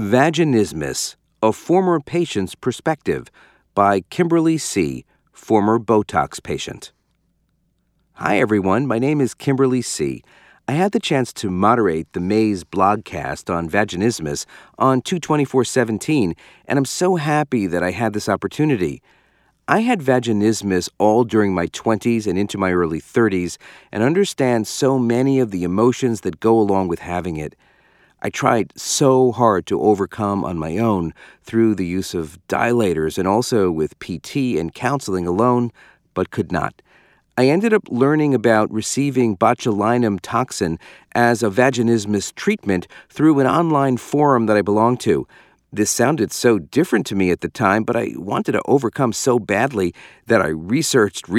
Vaginismus, A Former Patient's Perspective by Kimberly C., former Botox patient. Hi, everyone. My name is Kimberly C. I had the chance to moderate the Mays blogcast on vaginismus on 2/24/17, and I'm so happy that I had this opportunity. I had vaginismus all during my 20s and into my early 30s and understand so many of the emotions that go along with having it. I tried so hard to overcome on my own through the use of dilators and also with PT and counseling alone, but could not. I ended up learning about receiving botulinum toxin as a vaginismus treatment through an online forum that I belonged to. This sounded so different to me at the time, but I wanted to overcome so badly that I researched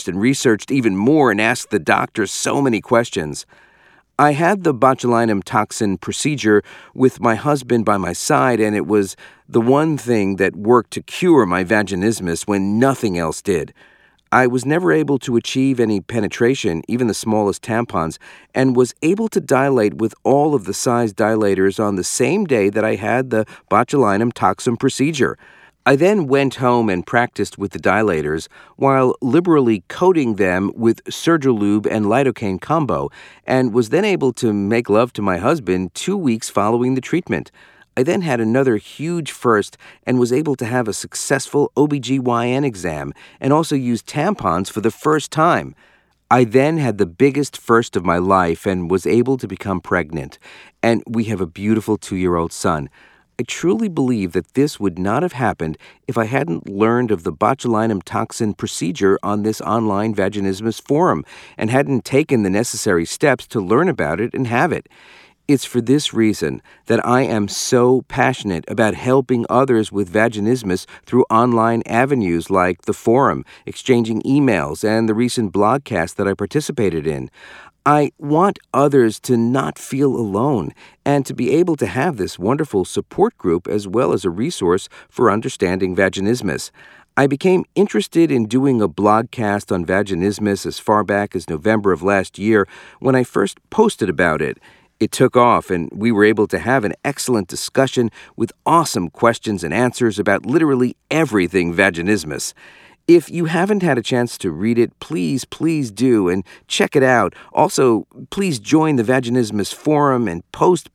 even more and asked the doctors so many questions. I had the botulinum toxin procedure with my husband by my side, and it was the one thing that worked to cure my vaginismus when nothing else did. I was never able to achieve any penetration, even the smallest tampons, and was able to dilate with all of the size dilators on the same day that I had the botulinum toxin procedure. I then went home and practiced with the dilators while liberally coating them with Surgilube and lidocaine combo, and was then able to make love to my husband 2 weeks following the treatment. I then had another huge first and was able to have a successful OBGYN exam and also used tampons for the first time. I then had the biggest first of my life and was able to become pregnant, and we have a beautiful 2-year-old son. I truly believe that this would not have happened if I hadn't learned of the botulinum toxin procedure on this online vaginismus forum and hadn't taken the necessary steps to learn about it and have it. It's for this reason that I am so passionate about helping others with vaginismus through online avenues like the forum, exchanging emails, and the recent blogcast that I participated in. I want others to not feel alone and to be able to have this wonderful support group as well as a resource for understanding vaginismus. I became interested in doing a blogcast on vaginismus as far back as November of last year when I first posted about it. It took off, and we were able to have an excellent discussion with awesome questions and answers about literally everything vaginismus. If you haven't had a chance to read it, please do, and check it out. Also, please join the Vaginismus Forum and post.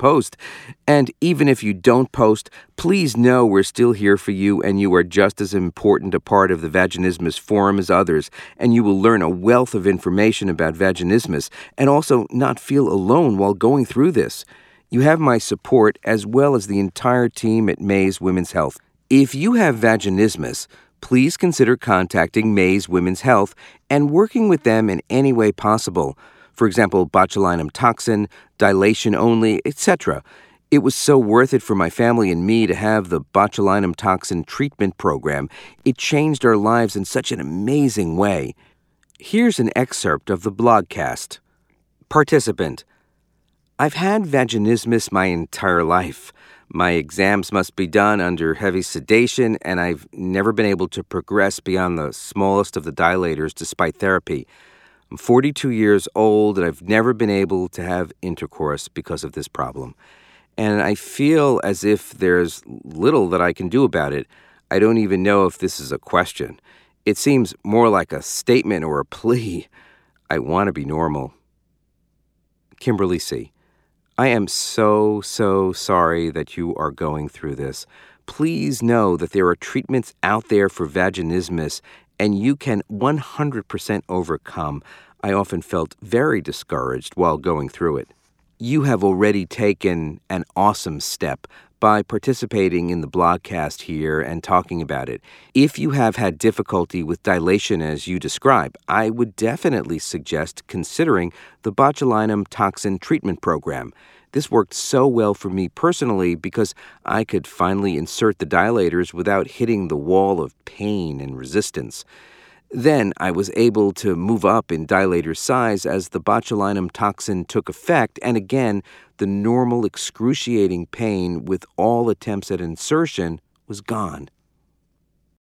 And even if you don't post, please know we're still here for you, and you are just as important a part of the Vaginismus Forum as others, and you will learn a wealth of information about vaginismus, and also not feel alone while going through this. You have my support, as well as the entire team at Mays Women's Health. If you have vaginismus, please consider contacting Mays Women's Health and working with them in any way possible. For example, botulinum toxin, dilation only, etc. It was so worth it for my family and me to have the botulinum toxin treatment program. It changed our lives in such an amazing way. Here's an excerpt of the blogcast. Participant: I've had vaginismus my entire life. My exams must be done under heavy sedation, and I've never been able to progress beyond the smallest of the dilators despite therapy. I'm 42 years old, and I've never been able to have intercourse because of this problem. And I feel as if there's little that I can do about it. I don't even know if this is a question. It seems more like a statement or a plea. I want to be normal. Kimberly C. I am so sorry that you are going through this. Please know that there are treatments out there for vaginismus, and you can 100% overcome. I often felt very discouraged while going through it. You have already taken an awesome step by participating in the blogcast here and talking about it. If you have had difficulty with dilation as you describe, I would definitely suggest considering the botulinum toxin treatment program. This worked so well for me personally because I could finally insert the dilators without hitting the wall of pain and resistance. Then I was able to move up in dilator size as the botulinum toxin took effect, and again, the normal excruciating pain with all attempts at insertion was gone.